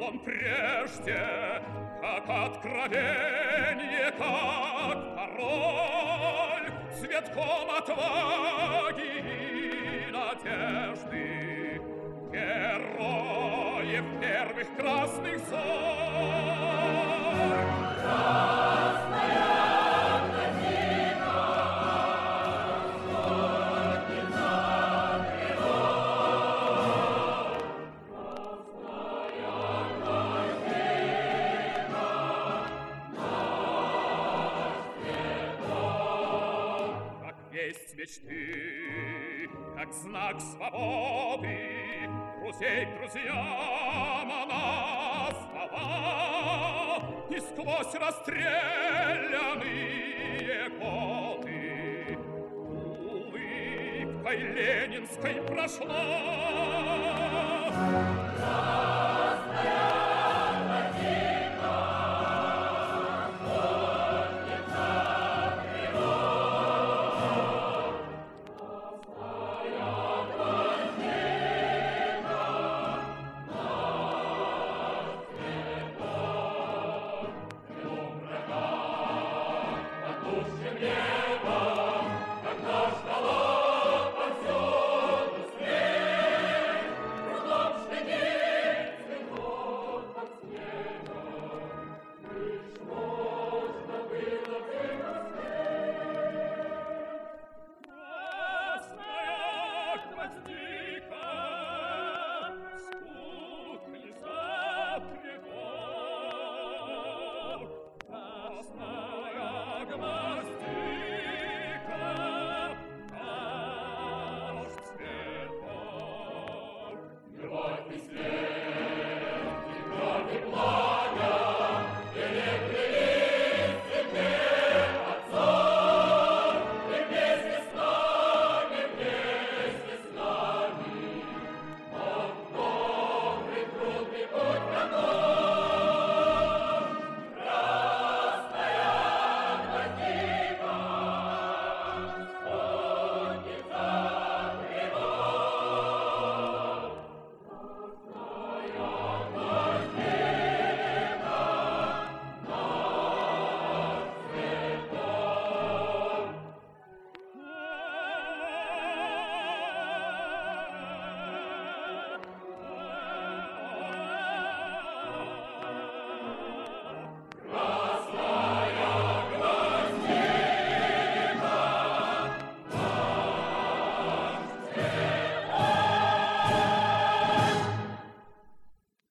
он прежде, как откровение, как пароль, цветком отваги и надежды, героев первых красных зорь. Красная картина, сотница тревог. Красная картина, наш цветок. Как весть мечты, как знак свободы, друзей к друзьям она звала, и сквозь расстрелянные годы улыбкой ленинской прошла. Красная